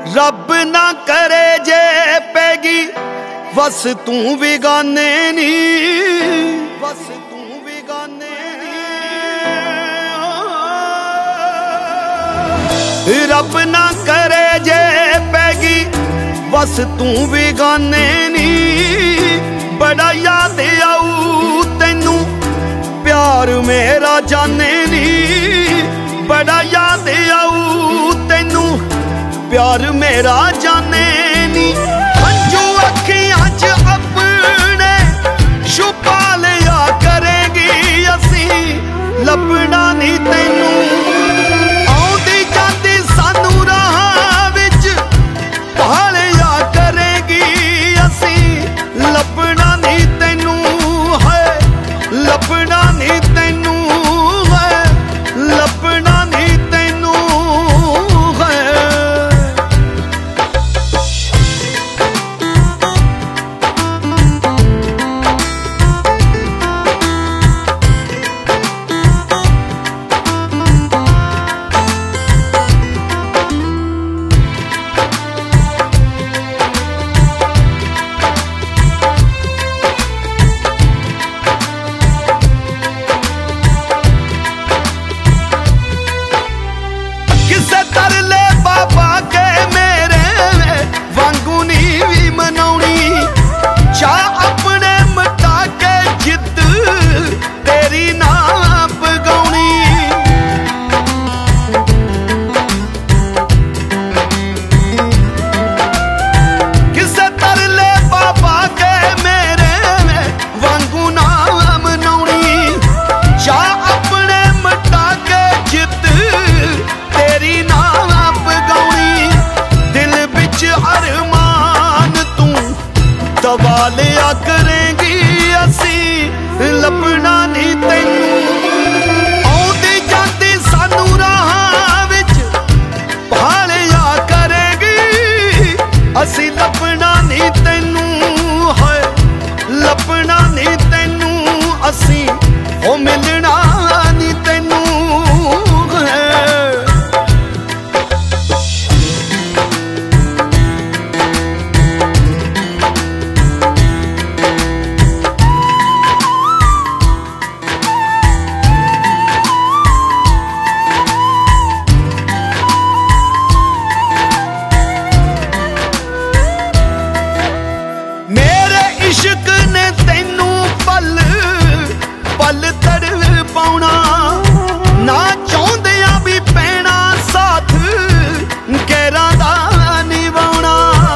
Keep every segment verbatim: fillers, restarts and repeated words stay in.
रब ना करे जे पैगी बस तू भी गाने नी, बस तू भी गाने नी। रब ना करे जे पैगी बस तू भी गाने नी। बड़ा याद आऊ तेनू प्यार मेरा जाने नी। बड़ा याद आऊ तेनू प्यार मेरा जाने नी। हंजू अखियां च अपने छुपा लिया करेंगी असी, लभना नी तैनू। आउंदी जांदी सानू राह विच भालिया करेंगी असी, लभना नी तैनू है, लभना नी तैनू है, लभना नी तैनू है। दबालिया करेंगी असी, लभना नी तैनू। आउंदी जांदी सानू राह विच भालिया करेंगी असी, लभना नी तैनू है, लभना नी तैनू असी, ओ मिलना नी तैनू है। इश्क ने तैनू पल पल तड़ पाउना, ना चाहुंदियां भी पैना साथ गैरां दा निभाउना।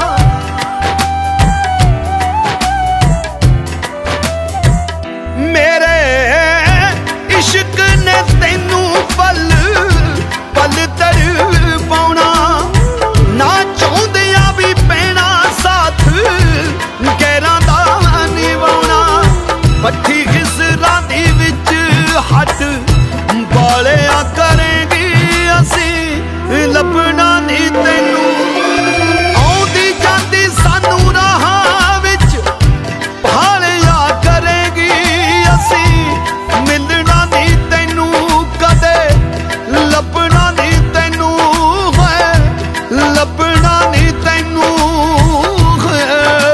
मेरे इश्क ने तैनू पल पल तड़ पाउना, ना चाहुंदियां भी पैना साथ गैरां दा निभाउना। पट्ठी खिसरां दी विच हट बालिया करेंगी असी, लभना नी तैनू। आउंदी जांदी सानू राह विच भालिया करेंगी असी, मिलना नी तैनू कदे, लभना नी तैनू है, लभना नी तैनू है।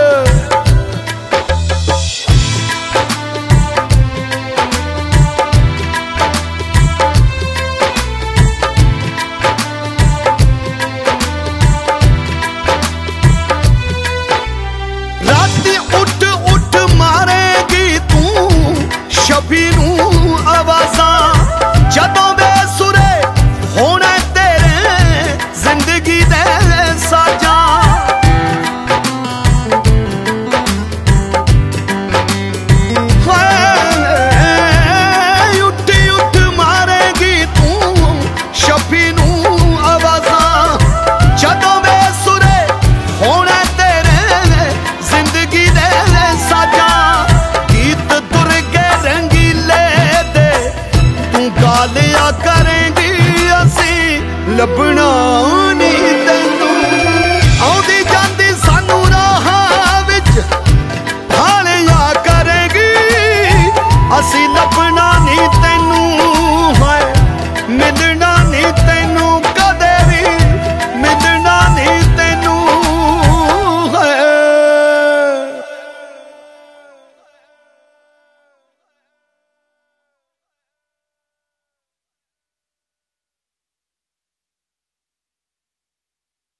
राती उठ उठ मारेगी तू शबी नू आवाज़ां, जदों बेसुरे होना तेरे जिंदगी दे साजां। उठी उठ मारेगी तू शबी नू आवाज़ां, जदों बेसुरे होना तेरे जिंदगी दे साजां। गीत तुर के रंगीले दे तू गालिया करेंगी असी, लभना